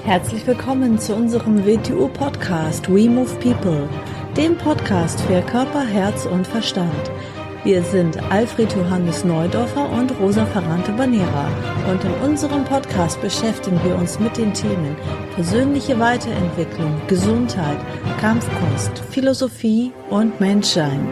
Herzlich willkommen zu unserem WTU-Podcast We Move People, dem Podcast für Körper, Herz und Verstand. Wir sind Alfred Johannes Neudorfer und Rosa Ferrante-Banera und in unserem Podcast beschäftigen wir uns mit den Themen persönliche Weiterentwicklung, Gesundheit, Kampfkunst, Philosophie und Menschsein.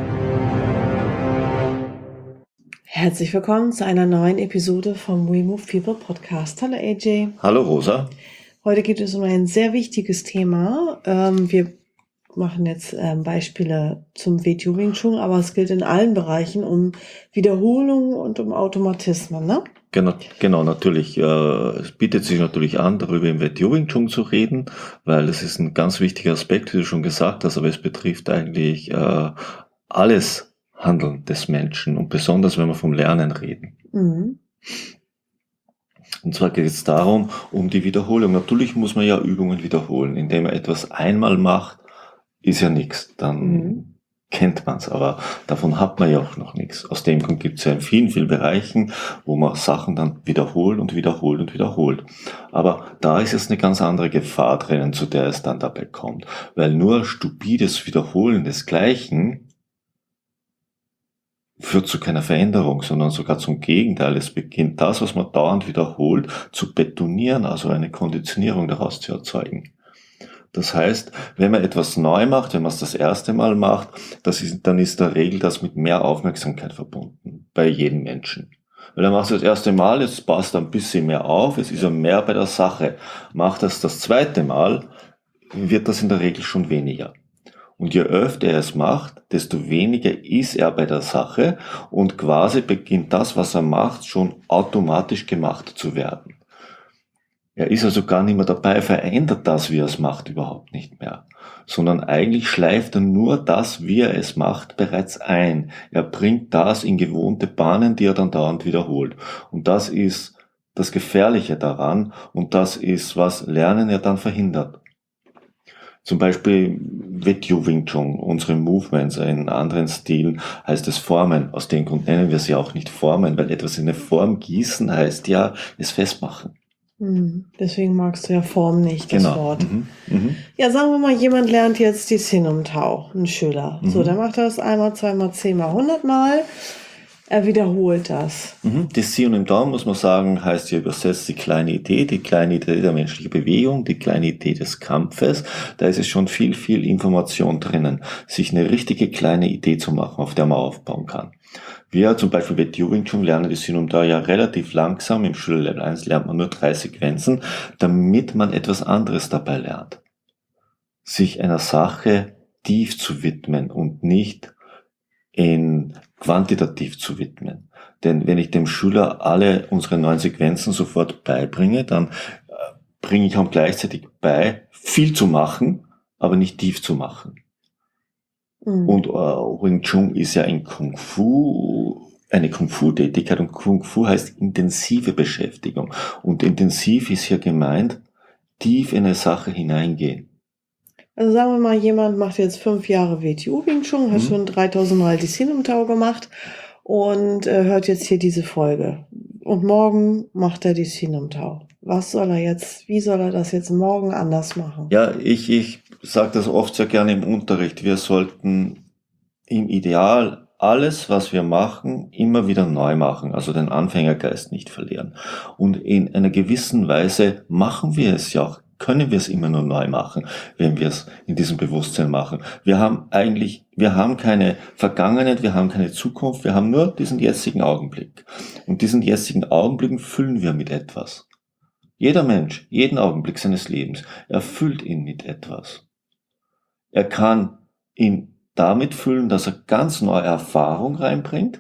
Herzlich willkommen zu einer neuen Episode vom We Move People Podcast. Hallo AJ. Hallo Rosa. Heute geht es um ein sehr wichtiges Thema. Wir machen jetzt Beispiele zum WTU Wing Chun, aber es gilt in allen Bereichen um Wiederholungen und um Automatismen, ne? Genau, natürlich. Es bietet sich natürlich an, darüber im WTU Wing Chun zu reden, weil es ist ein ganz wichtiger Aspekt, wie du schon gesagt hast, aber es betrifft eigentlich alles Handeln des Menschen und besonders, wenn wir vom Lernen reden. Mhm. Und zwar geht es darum, um die Wiederholung. Natürlich muss man ja Übungen wiederholen. Indem man etwas einmal macht, ist ja nichts. Dann kennt man es, aber davon hat man ja auch noch nichts. Aus dem Grund gibt es ja in vielen, vielen Bereichen, wo man Sachen dann wiederholt und wiederholt und wiederholt. Aber da ist jetzt eine ganz andere Gefahr drinnen, zu der es dann dabei kommt. Weil nur stupides Wiederholen des Gleichen führt zu keiner Veränderung, sondern sogar zum Gegenteil. Es beginnt das, was man dauernd wiederholt, zu betonieren, also eine Konditionierung daraus zu erzeugen. Das heißt, wenn man etwas neu macht, wenn man es das erste Mal macht, dann ist der Regel das mit mehr Aufmerksamkeit verbunden, bei jedem Menschen. Weil er macht es das erste Mal, jetzt passt er ein bisschen mehr auf, es ist er mehr bei der Sache. Macht das zweite Mal, wird das in der Regel schon weniger. Und je öfter er es macht, desto weniger ist er bei der Sache und quasi beginnt das, was er macht, schon automatisch gemacht zu werden. Er ist also gar nicht mehr dabei, verändert das, wie er es macht, überhaupt nicht mehr. Sondern eigentlich schleift er nur das, wie er es macht, bereits ein. Er bringt das in gewohnte Bahnen, die er dann dauernd wiederholt. Und das ist das Gefährliche daran und das ist, was Lernen ja dann verhindert. Zum Beispiel WTU Wing Chun, unsere Movements, in anderen Stilen heißt es Formen. Aus dem Grund nennen wir sie auch nicht Formen, weil etwas in eine Form gießen heißt ja, es festmachen. Deswegen magst du ja Form nicht, das Wort. Ja, sagen wir mal, jemand lernt jetzt die Sinum Tao, ein Schüler. So, der macht das einmal, zweimal, 10-mal, 100-mal. Er wiederholt das. Die Sinum Tao, muss man sagen, heißt ja übersetzt die kleine Idee der menschlichen Bewegung, die kleine Idee des Kampfes. Da ist es schon viel, viel Information drinnen, sich eine richtige kleine Idee zu machen, auf der man aufbauen kann. Wir zum Beispiel bei WTU Wing Chun lernen die Sinum Tao ja relativ langsam. Im Schülerlevel 1 lernt man nur 3 Sequenzen, damit man etwas anderes dabei lernt. Sich einer Sache tief zu widmen und nicht in quantitativ zu widmen. Denn wenn ich dem Schüler alle unsere 9 Sequenzen sofort beibringe, dann bringe ich auch gleichzeitig bei, viel zu machen, aber nicht tief zu machen. Und Wing Chun ist ja ein Kung Fu, eine Kung Fu Tätigkeit und Kung Fu heißt intensive Beschäftigung. Und intensiv ist hier gemeint, tief in eine Sache hineingehen. Also sagen wir mal, jemand macht jetzt 5 Jahre WTU Wing Chun, hat schon 3000 Mal die Sinum Tao gemacht und hört jetzt hier diese Folge. Und morgen macht er die Sinum Tao. Wie soll er das jetzt morgen anders machen? Ja, ich sage das oft sehr gerne im Unterricht. Wir sollten im Ideal alles, was wir machen, immer wieder neu machen, also den Anfängergeist nicht verlieren. Und in einer gewissen Weise machen wir es ja auch. Können wir es immer nur neu machen, wenn wir es in diesem Bewusstsein machen. Wir haben keine Vergangenheit, wir haben keine Zukunft, wir haben nur diesen jetzigen Augenblick. Und diesen jetzigen Augenblick füllen wir mit etwas. Jeder Mensch, jeden Augenblick seines Lebens, erfüllt ihn mit etwas. Er kann ihn damit füllen, dass er ganz neue Erfahrung reinbringt,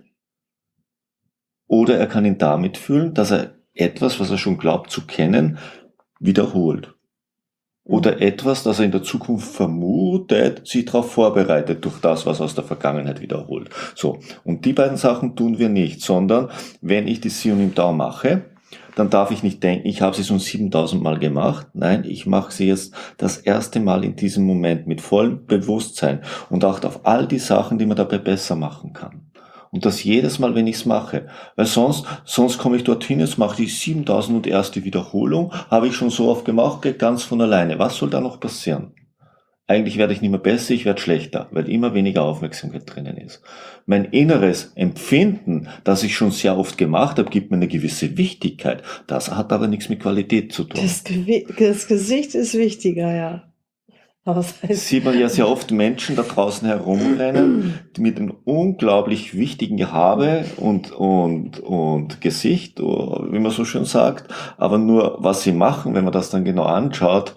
oder er kann ihn damit füllen, dass er etwas, was er schon glaubt zu kennen, wiederholt. Oder etwas, das er in der Zukunft vermutet, sich darauf vorbereitet durch das, was er aus der Vergangenheit wiederholt. So, und die beiden Sachen tun wir nicht, sondern wenn ich die Sinum Tao mache, dann darf ich nicht denken, ich habe sie schon 7000 Mal gemacht. Nein, ich mache sie jetzt das erste Mal in diesem Moment mit vollem Bewusstsein und achte auf all die Sachen, die man dabei besser machen kann. Und das jedes Mal, wenn ich es mache. Weil sonst komme ich dorthin, jetzt mache ich 7001. Wiederholung, habe ich schon so oft gemacht, geht ganz von alleine. Was soll da noch passieren? Eigentlich werde ich nicht mehr besser, ich werde schlechter, weil immer weniger Aufmerksamkeit drinnen ist. Mein inneres Empfinden, das ich schon sehr oft gemacht habe, gibt mir eine gewisse Wichtigkeit. Das hat aber nichts mit Qualität zu tun. Das Gesicht ist wichtiger, ja. Aber das heißt, Sieht man ja sehr oft Menschen da draußen herumrennen, die mit einem unglaublich wichtigen Gehabe und Gesicht, wie man so schön sagt, aber nur was sie machen, wenn man das dann genau anschaut,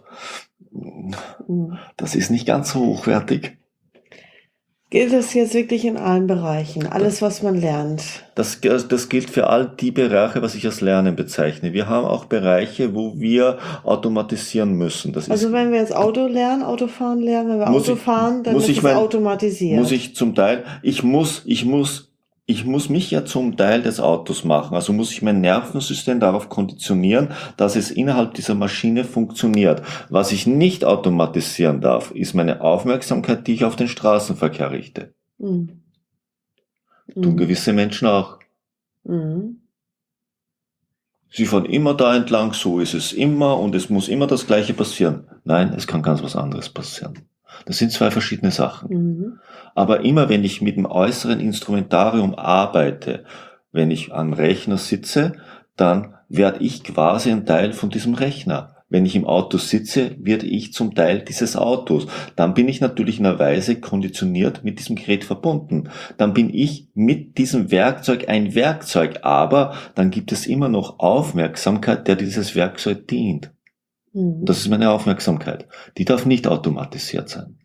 das ist nicht ganz so hochwertig. gilt das jetzt wirklich in allen Bereichen, alles, was man lernt? Das gilt für all die Bereiche, was ich als Lernen bezeichne. Wir haben auch Bereiche, wo wir automatisieren müssen. Also wenn wir jetzt Autofahren lernen, wenn wir Auto fahren, dann ist es automatisiert. Muss ich zum Teil, ich muss mich ja zum Teil des Autos machen. Also muss ich mein Nervensystem darauf konditionieren, dass es innerhalb dieser Maschine funktioniert. Was ich nicht automatisieren darf, ist meine Aufmerksamkeit, die ich auf den Straßenverkehr richte. Tun gewisse Menschen auch. Sie fahren immer da entlang, so ist es immer und es muss immer das Gleiche passieren. Nein, es kann ganz was anderes passieren. Das sind zwei verschiedene Sachen. Aber immer wenn ich mit dem äußeren Instrumentarium arbeite, wenn ich am Rechner sitze, dann werde ich quasi ein Teil von diesem Rechner. Wenn ich im Auto sitze, werde ich zum Teil dieses Autos. Dann bin ich natürlich in einer Weise konditioniert mit diesem Gerät verbunden. Dann bin ich mit diesem Werkzeug ein Werkzeug, aber dann gibt es immer noch Aufmerksamkeit, der dieses Werkzeug dient. Das ist meine Aufmerksamkeit. Die darf nicht automatisiert sein.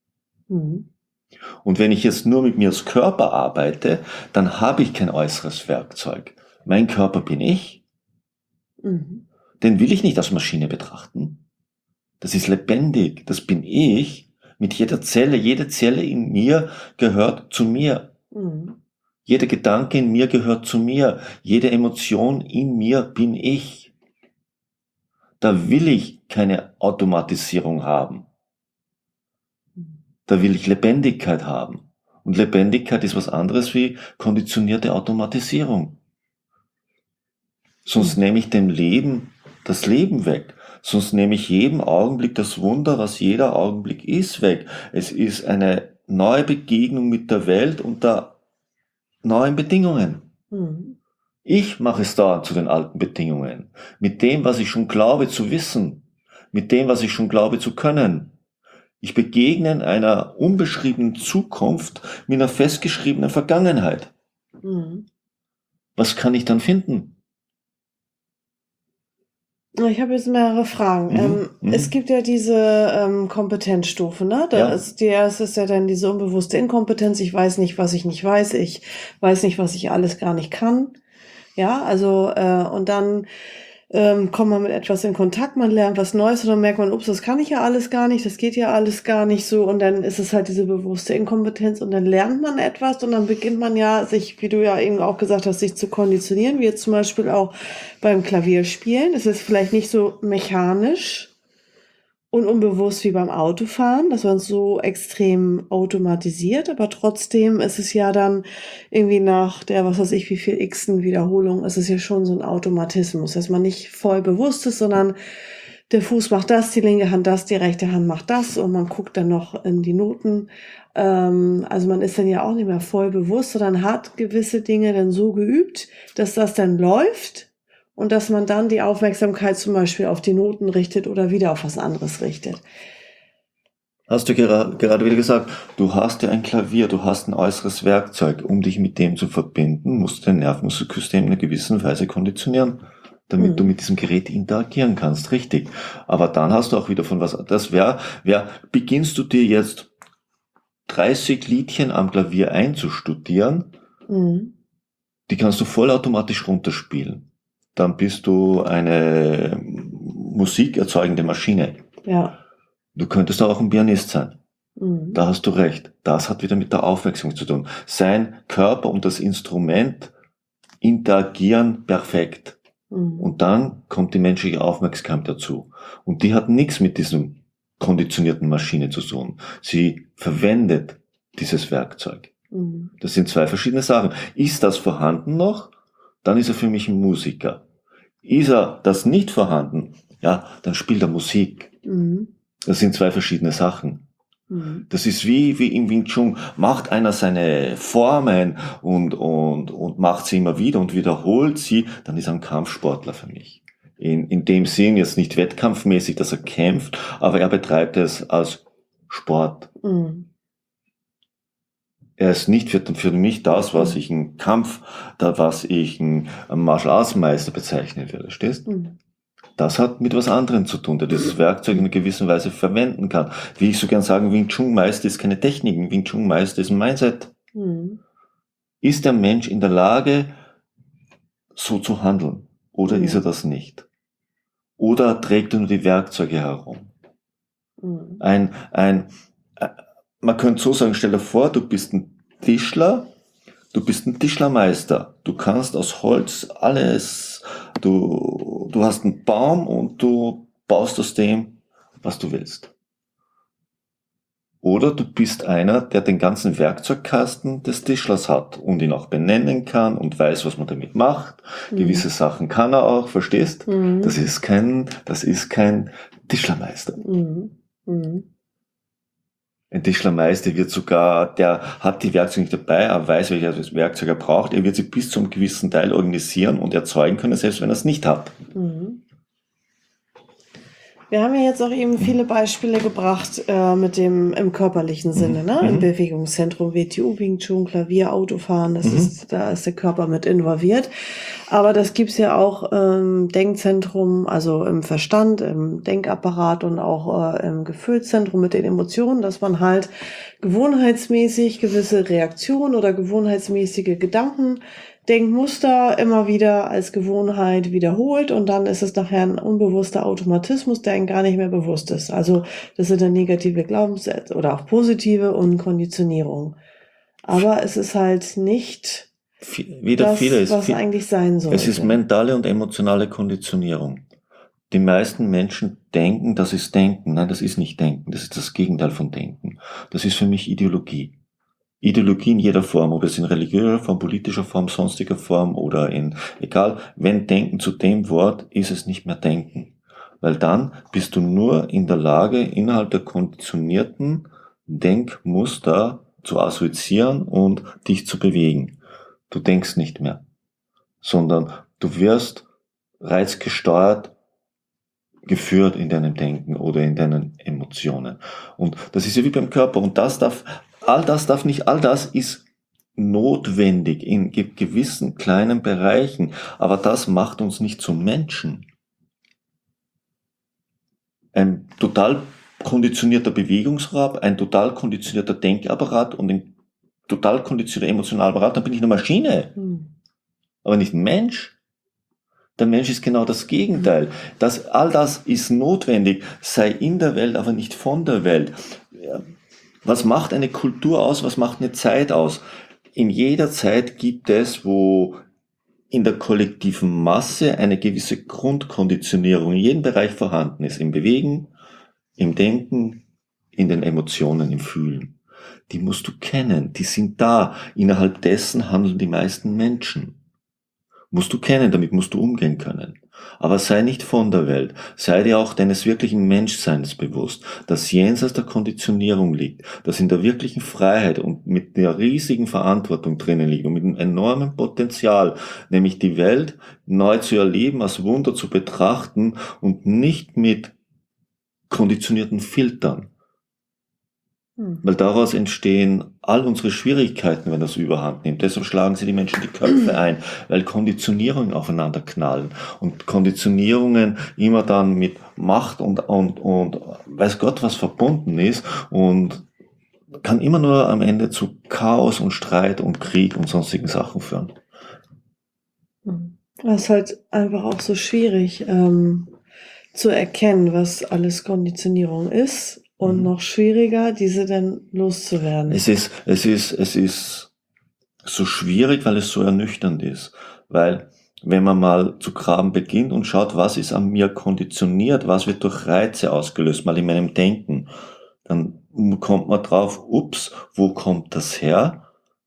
Und wenn ich jetzt nur mit mir als Körper arbeite, dann habe ich kein äußeres Werkzeug. Mein Körper bin ich. Den will ich nicht als Maschine betrachten. Das ist lebendig. Das bin ich. Mit jeder Zelle. Jede Zelle in mir gehört zu mir. Jeder Gedanke in mir gehört zu mir. Jede Emotion in mir bin ich. Da will ich keine Automatisierung haben. Da will ich Lebendigkeit haben. Und Lebendigkeit ist was anderes wie konditionierte Automatisierung. Sonst nehme ich dem Leben das Leben weg. Sonst nehme ich jedem Augenblick das Wunder, was jeder Augenblick ist, weg. Es ist eine neue Begegnung mit der Welt unter neuen Bedingungen. Ich mache es da zu den alten Bedingungen. Mit dem, was ich schon glaube zu wissen. Mit dem, was ich schon glaube zu können. Ich begegne einer unbeschriebenen Zukunft mit einer festgeschriebenen Vergangenheit. Was kann ich dann finden? Ich habe jetzt mehrere Fragen. Es gibt ja diese Kompetenzstufe, ne? Die erste ist ja dann diese unbewusste Inkompetenz. Ich weiß nicht, was ich nicht weiß. Ich weiß nicht, was ich alles gar nicht kann. Ja, also und dann kommt man mit etwas in Kontakt, man lernt was Neues und dann merkt man, ups, das kann ich ja alles gar nicht, das geht ja alles gar nicht so und dann ist es halt diese bewusste Inkompetenz und dann lernt man etwas und dann beginnt man ja sich, wie du ja eben auch gesagt hast, sich zu konditionieren, wie jetzt zum Beispiel auch beim Klavierspielen. Es ist vielleicht nicht so mechanisch und unbewusst wie beim Autofahren, dass man es so extrem automatisiert, aber trotzdem ist es ja dann irgendwie nach der, was weiß ich, wie viel x-ten Wiederholung, ist es ja schon so ein Automatismus, dass man nicht voll bewusst ist, sondern der Fuß macht das, die linke Hand das, die rechte Hand macht das und man guckt dann noch in die Noten. Also man ist dann ja auch nicht mehr voll bewusst, sondern hat gewisse Dinge dann so geübt, dass das dann läuft. Und dass man dann die Aufmerksamkeit zum Beispiel auf die Noten richtet oder wieder auf was anderes richtet. Hast du gerade wieder gesagt, du hast ja ein Klavier, du hast ein äußeres Werkzeug. Um dich mit dem zu verbinden, musst du dein Nervensystem in einer gewissen Weise konditionieren, damit du mit diesem Gerät interagieren kannst, richtig. Aber dann hast du auch wieder von was, beginnst du dir jetzt 30 Liedchen am Klavier einzustudieren, die kannst du vollautomatisch runterspielen. Dann bist du eine musikerzeugende Maschine. Ja. Du könntest auch ein Pianist sein. Da hast du recht. Das hat wieder mit der Aufmerksamkeit zu tun. Sein Körper und das Instrument interagieren perfekt. Und dann kommt die menschliche Aufmerksamkeit dazu. Und die hat nichts mit diesem konditionierten Maschine zu tun. Sie verwendet dieses Werkzeug. Das sind zwei verschiedene Sachen. Ist das vorhanden noch, dann ist er für mich ein Musiker. Ist er das nicht vorhanden, ja, dann spielt er Musik. Das sind zwei verschiedene Sachen. Das ist wie im Wing Chun. Macht einer seine Formen und macht sie immer wieder und wiederholt sie, dann ist er ein Kampfsportler für mich. In dem Sinn jetzt nicht wettkampfmäßig, dass er kämpft, aber er betreibt es als Sport. Er ist nicht für mich das, was ich einen Kampf, was ich einen Martial Arts Meister bezeichnen würde, verstehst? Das hat mit was anderem zu tun, der dieses Werkzeug in einer gewissen Weise verwenden kann. Wie ich so gern sagen, Wing Chun Meister ist keine Technik, Wing Chun Meister ist ein Mindset. Ist der Mensch in der Lage, so zu handeln? Oder ist er das nicht? Oder trägt er nur die Werkzeuge herum? Man könnte so sagen, stell dir vor, du bist ein Tischler, du bist ein Tischlermeister. Du kannst aus Holz alles, du hast einen Baum und du baust aus dem, was du willst. Oder du bist einer, der den ganzen Werkzeugkasten des Tischlers hat und ihn auch benennen kann und weiß, was man damit macht. Gewisse Sachen kann er auch, verstehst? Das ist kein Tischlermeister. Ein Tischlermeister wird sogar, der hat die Werkzeuge nicht dabei, er weiß, welches Werkzeug er braucht, er wird sie bis zum gewissen Teil organisieren und erzeugen können, selbst wenn er es nicht hat. Wir haben ja jetzt auch eben viele Beispiele gebracht mit dem im körperlichen Sinne, ne? Im Bewegungszentrum, WTU, Wing Chun, Klavier, Autofahren, da ist der Körper mit involviert. Aber das gibt's ja auch im Denkzentrum, also im Verstand, im Denkapparat und auch im Gefühlszentrum mit den Emotionen, dass man halt gewohnheitsmäßig gewisse Reaktionen oder gewohnheitsmäßige Gedanken, Denkmuster immer wieder als Gewohnheit wiederholt und dann ist es nachher ein unbewusster Automatismus, der einem gar nicht mehr bewusst ist. Also das sind dann negative Glaubenssätze oder auch positive und Konditionierung. Aber es ist halt nicht was eigentlich sein sollte. Es ist mentale und emotionale Konditionierung. Die meisten Menschen denken, das ist Denken. Nein, das ist nicht Denken. Das ist das Gegenteil von Denken. Das ist für mich Ideologie. Ideologie in jeder Form, ob es in religiöser Form, politischer Form, sonstiger Form oder egal, wenn Denken zu dem Wort, ist es nicht mehr Denken. Weil dann bist du nur in der Lage, innerhalb der konditionierten Denkmuster zu assoziieren und dich zu bewegen. Du denkst nicht mehr, sondern du wirst reizgesteuert geführt in deinem Denken oder in deinen Emotionen. Und das ist ja wie beim Körper und all das ist notwendig in gewissen kleinen Bereichen, aber das macht uns nicht zum Menschen. Ein total konditionierter Bewegungsapparat, ein total konditionierter Denkapparat und ein total konditionierter Emotionalapparat, dann bin ich eine Maschine, aber nicht ein Mensch. Der Mensch ist genau das Gegenteil. All das ist notwendig, sei in der Welt, aber nicht von der Welt. Was macht eine Kultur aus? Was macht eine Zeit aus? In jeder Zeit gibt es, wo in der kollektiven Masse eine gewisse Grundkonditionierung in jedem Bereich vorhanden ist. Im Bewegen, im Denken, in den Emotionen, im Fühlen. Die musst du kennen. Die sind da. Innerhalb dessen handeln die meisten Menschen. Musst du kennen, damit musst du umgehen können. Aber sei nicht von der Welt. Sei dir auch deines wirklichen Menschseins bewusst, das jenseits der Konditionierung liegt, das in der wirklichen Freiheit und mit der riesigen Verantwortung drinnen liegt und mit einem enormen Potenzial, nämlich die Welt neu zu erleben, als Wunder zu betrachten und nicht mit konditionierten Filtern. Weil daraus entstehen all unsere Schwierigkeiten, wenn das überhand nimmt. Deshalb schlagen sie die Menschen die Köpfe ein, weil Konditionierungen aufeinander knallen und Konditionierungen immer dann mit Macht und weiß Gott was verbunden ist und kann immer nur am Ende zu Chaos und Streit und Krieg und sonstigen Sachen führen. Das ist halt einfach auch so schwierig zu erkennen, was alles Konditionierung ist. Und noch schwieriger, diese dann loszuwerden. Es ist so schwierig, weil es so ernüchternd ist. Weil, wenn man mal zu graben beginnt und schaut, was ist an mir konditioniert, was wird durch Reize ausgelöst, mal in meinem Denken, dann kommt man drauf, ups, wo kommt das her?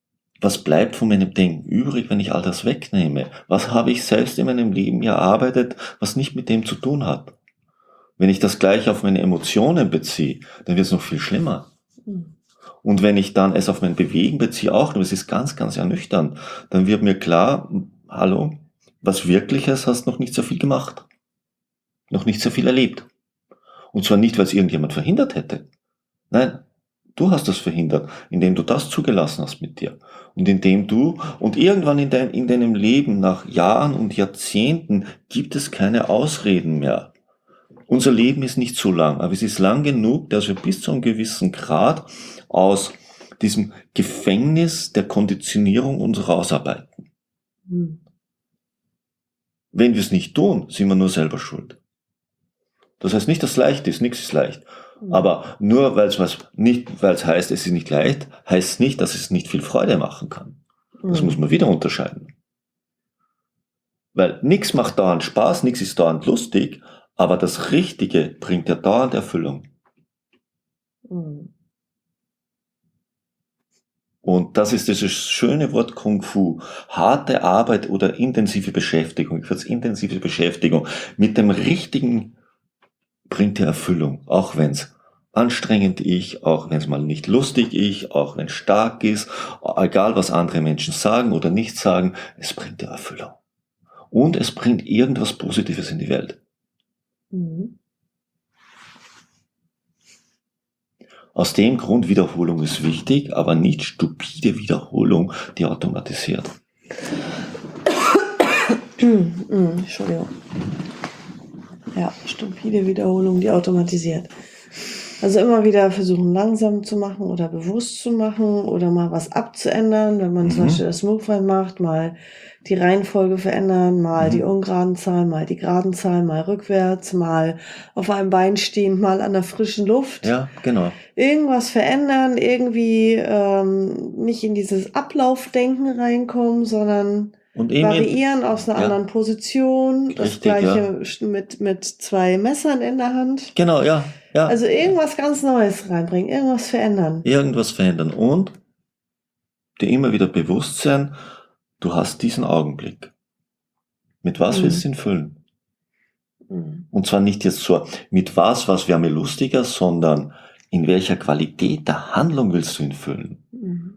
was bleibt von meinem Denken übrig, wenn ich all das wegnehme? Was habe ich selbst in meinem Leben erarbeitet, was nicht mit dem zu tun hat? Wenn ich das gleich auf meine Emotionen beziehe, dann wird es noch viel schlimmer. Und wenn ich dann es auf mein Bewegen beziehe, auch, und es ist ganz, ganz ernüchternd, dann wird mir klar, hallo, was Wirkliches hast noch nicht so viel gemacht. Noch nicht so viel erlebt. Und zwar nicht, weil es irgendjemand verhindert hätte. Nein, du hast das verhindert, indem du das zugelassen hast mit dir. Und indem du, und irgendwann in deinem Leben, nach Jahren und Jahrzehnten, gibt es keine Ausreden mehr. Unser Leben ist nicht so lang, aber es ist lang genug, dass wir bis zu einem gewissen Grad aus diesem Gefängnis der Konditionierung uns rausarbeiten. Wenn wir es nicht tun, sind wir nur selber schuld. Das heißt nicht, dass es leicht ist, nichts ist leicht. Aber nur weil es heißt, es ist nicht leicht, heißt es nicht, dass es nicht viel Freude machen kann. Das muss man wieder unterscheiden. Weil nichts macht dauernd Spaß, nichts ist dauernd lustig, aber das Richtige bringt ja dauernd Erfüllung. Und das ist dieses schöne Wort Kung Fu. Harte Arbeit oder intensive Beschäftigung, ich würde es intensive Beschäftigung mit dem Richtigen bringt dir Erfüllung, auch wenn es anstrengend ist, auch wenn es mal nicht lustig ist, auch wenn es stark ist, egal was andere Menschen sagen oder nicht sagen, es bringt dir Erfüllung. Und es bringt irgendwas Positives in die Welt. Aus dem Grund, Wiederholung ist wichtig, aber nicht stupide Wiederholung, die automatisiert. Entschuldigung. Ja, stupide Wiederholung, die automatisiert. Also immer wieder versuchen, langsam zu machen oder bewusst zu machen oder mal was abzuändern. Wenn man zum Beispiel das Movement macht, mal die Reihenfolge verändern, mal die ungeraden Zahlen, mal die geraden Zahlen, mal rückwärts, mal auf einem Bein stehen, mal an der frischen Luft. Ja, genau. Irgendwas verändern, irgendwie nicht in dieses Ablaufdenken reinkommen, sondern Und eben variieren aus einer anderen Position. Das Richtig, gleiche mit 2 Messern in der Hand. Genau, ja. Also irgendwas ganz Neues reinbringen, irgendwas verändern. Irgendwas verändern und dir immer wieder bewusst sein, du hast diesen Augenblick. Mit was willst du ihn füllen? Und zwar nicht jetzt so, mit was wäre mir lustiger, sondern in welcher Qualität der Handlung willst du ihn füllen?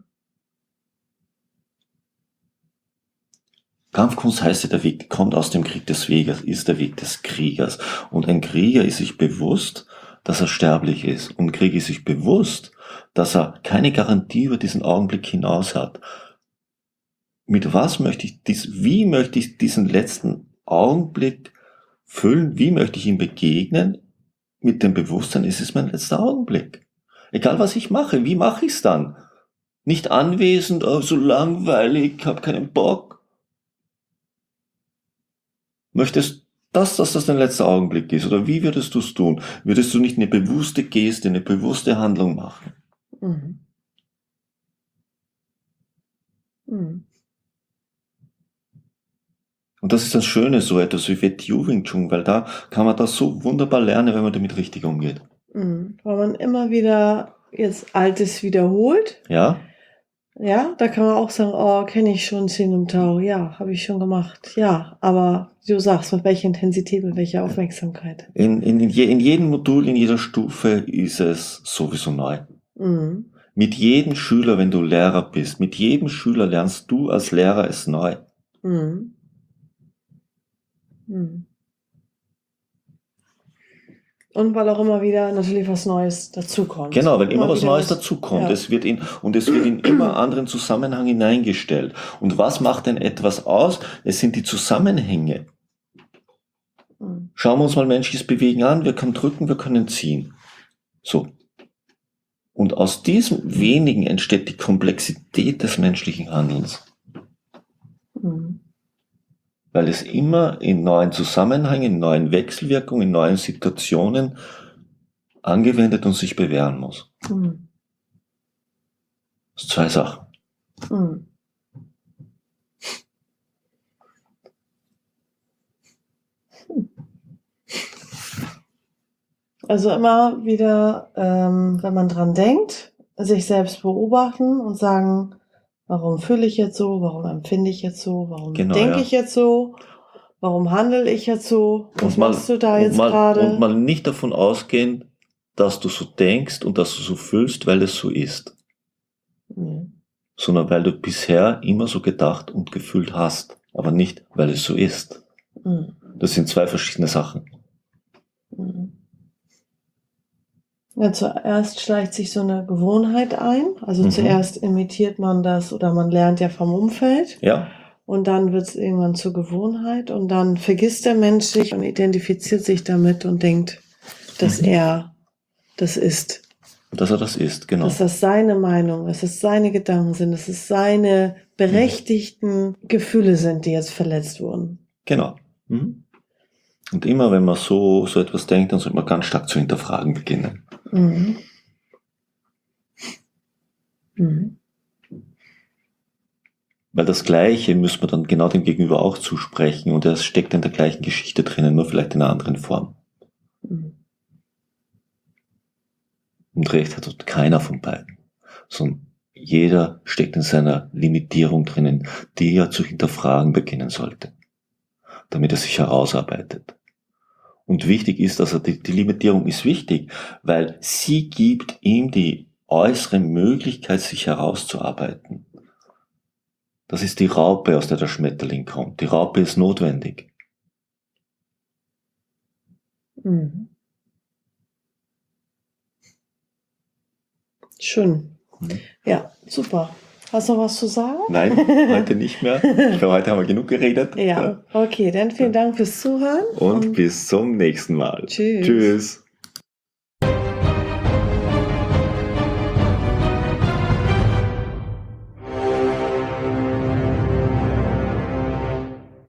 Kampfkunst heißt ja, der Weg kommt aus dem Krieg des Wegers, ist der Weg des Kriegers. Und ein Krieger ist sich bewusst, dass er sterblich ist. Und ein Krieger ist sich bewusst, dass er keine Garantie über diesen Augenblick hinaus hat. Mit was wie möchte ich diesen letzten Augenblick füllen? Wie möchte ich ihm begegnen? Mit dem Bewusstsein, es ist mein letzter Augenblick. Egal was ich mache, wie mache ich es dann? Nicht anwesend, oh, so langweilig, hab keinen Bock. Möchtest dass das dein letzter Augenblick ist? Oder wie würdest du es tun? Würdest du nicht eine bewusste Geste, eine bewusste Handlung machen? Und das ist das Schöne, so etwas wie WTU Wing Chun, weil da kann man das so wunderbar lernen, wenn man damit richtig umgeht. Weil man immer wieder jetzt Altes wiederholt. Ja? Ja, da kann man auch sagen, oh, kenne ich schon Xin im Tao. Ja, habe ich schon gemacht. Ja, aber du sagst, mit welcher Intensität, mit welcher Aufmerksamkeit. In jedem Modul, in jeder Stufe ist es sowieso neu. Mit jedem Schüler, wenn du Lehrer bist, mit jedem Schüler lernst du als Lehrer es neu. Und weil auch immer wieder natürlich was Neues dazukommt. Genau, weil immer was Neues dazukommt. Ja. Es wird in immer anderen Zusammenhang hineingestellt. Und was macht denn etwas aus? Es sind die Zusammenhänge. Schauen wir uns mal menschliches Bewegen an. Wir können drücken, wir können ziehen. So. Und aus diesem wenigen entsteht die Komplexität des menschlichen Handelns. Weil es immer in neuen Zusammenhängen, in neuen Wechselwirkungen, in neuen Situationen angewendet und sich bewähren muss. Das sind 2 Sachen. Also immer wieder, wenn man dran denkt, sich selbst beobachten und sagen, Warum fühle ich jetzt so? Warum empfinde ich jetzt so? Warum Genau, denke ja. ich jetzt so? Warum handle ich jetzt so? Was Und mal- machst du da und jetzt mal- gerade? Und mal nicht davon ausgehen, dass du so denkst und dass du so fühlst, weil es so ist, Mhm. sondern weil du bisher immer so gedacht und gefühlt hast, aber nicht, weil es so ist. Mhm. Das sind zwei verschiedene Sachen. Mhm. Ja, zuerst schleicht sich so eine Gewohnheit ein. Also Mhm. zuerst imitiert man das oder man lernt ja vom Umfeld. Ja, Und dann wird es irgendwann zur Gewohnheit und dann vergisst der Mensch sich und identifiziert sich damit und denkt, dass er das ist. dass er das ist, genau. Dass das seine Meinung ist, dass es seine Gedanken sind, dass es seine berechtigten Gefühle sind, die jetzt verletzt wurden. Genau. Mhm. Und immer wenn man so etwas denkt, dann sollte man ganz stark zu hinterfragen beginnen. Mhm. Mhm. Weil das Gleiche müssen wir dann genau dem Gegenüber auch zusprechen und er steckt in der gleichen Geschichte drinnen, nur vielleicht in einer anderen Form. Mhm. Und recht hat dort keiner von beiden. Sondern jeder steckt in seiner Limitierung drinnen, die er zu hinterfragen beginnen sollte, damit er sich herausarbeitet. Und wichtig ist, dass die Limitierung ist wichtig, weil sie gibt ihm die äußere Möglichkeit, sich herauszuarbeiten. Das ist die Raupe, aus der der Schmetterling kommt. Die Raupe ist notwendig. Mhm. Schön. Mhm. Ja, super. Hast du noch was zu sagen? Nein, heute nicht mehr. Für heute haben wir genug geredet. Ja, okay, dann vielen Dank fürs Zuhören Und bis zum nächsten Mal. Tschüss. Tschüss.